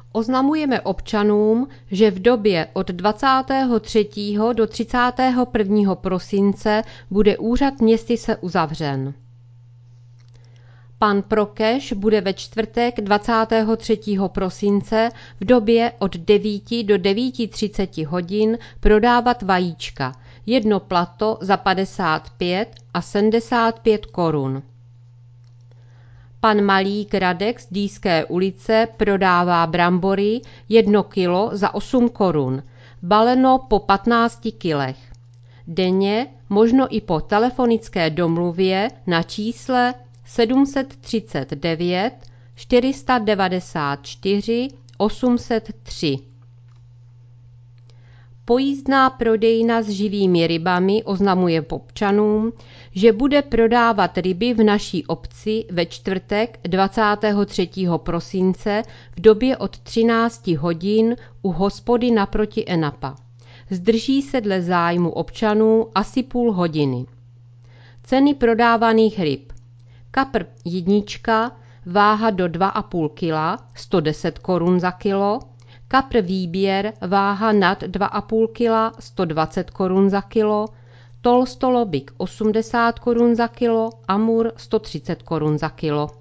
Oznamujeme občanům, že v době od 23. do 31. prosince bude úřad městyse uzavřen. Pan Prokeš bude ve čtvrtek 23. prosince v době od 9 do 9:30 hodin prodávat vajíčka, jedno plato za 55 a 75 korun. Pan Malík Radek z Dýské ulice prodává brambory 1 kilo za 8 korun, baleno po 15 kilech. Denně, možno i po telefonické domluvě na čísle 739 494 803. Pojízdná prodejna s živými rybami oznamuje občanům, že bude prodávat ryby v naší obci ve čtvrtek 23. prosince v době od 13 hodin u hospody naproti Enapa. Zdrží se dle zájmu občanů asi půl hodiny. Ceny prodávaných ryb. Kapr jednička, váha do 2,5 kg, 110 korun za kilo. Kapr výběr, váha nad 2,5 kg, 120 korun za kilo. Tolstolobik 80 korun za kilo, amur 130 korun za kilo.